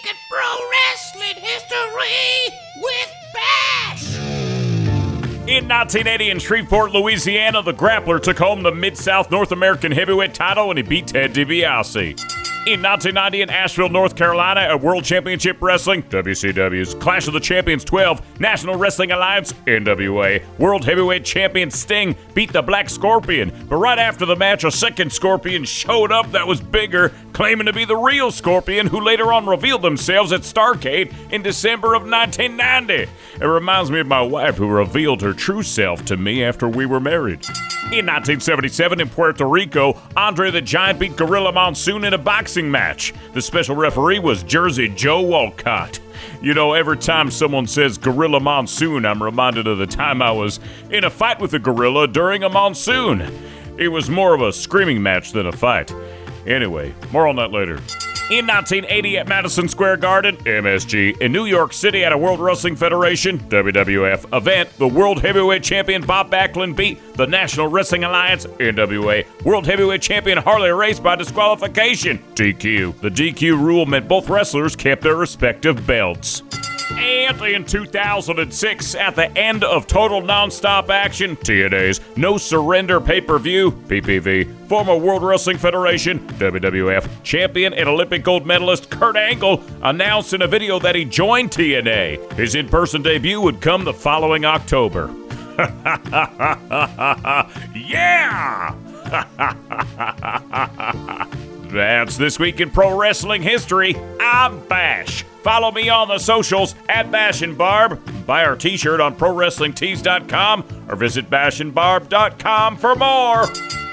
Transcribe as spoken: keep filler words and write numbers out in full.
Week in Pro Wrestling History with Bash. In nineteen eighty in Shreveport, Louisiana, the Grappler took home the Mid-South North American Heavyweight title and he beat Ted DiBiase. In nineteen ninety in Asheville, North Carolina, at World Championship Wrestling, W C W's Clash of the Champions twelve, National Wrestling Alliance, N W A, World Heavyweight Champion Sting beat the Black Scorpion. But right after the match, a second Scorpion showed up that was bigger, claiming to be the real Scorpion, who later on revealed themselves at Starrcade in December of nineteen ninety. It reminds me of my wife, who revealed her true self to me after we were married. In nineteen seventy-seven in Puerto Rico, Andre the Giant beat Gorilla Monsoon in a boxing match. The special referee was Jersey Joe Walcott. You know, every time someone says Gorilla Monsoon, I'm reminded of the time I was in a fight with a gorilla during a monsoon. It was more of a screaming match than a fight. Anyway, more on that later. In nineteen eighty at Madison Square Garden, M S G, in New York City at a World Wrestling Federation, W W F, event, the World Heavyweight Champion Bob Backlund beat the National Wrestling Alliance, N W A, World Heavyweight Champion Harley Race by disqualification, D Q. The D Q rule meant both wrestlers kept their respective belts. And in two thousand six, at the end of Total Nonstop Action, T N A's No Surrender pay-per-view, P P V, former World Wrestling Federation, W W F, champion and Olympic gold medalist Kurt Angle announced in a video that he joined T N A. His in-person debut would come the following October. Yeah! That's This Week in Pro Wrestling History. I'm Bash. Follow me on the socials at Bash and Barb. Buy our t-shirt on Pro Wrestling Tees dot com or visit Bash and Barb dot com for more.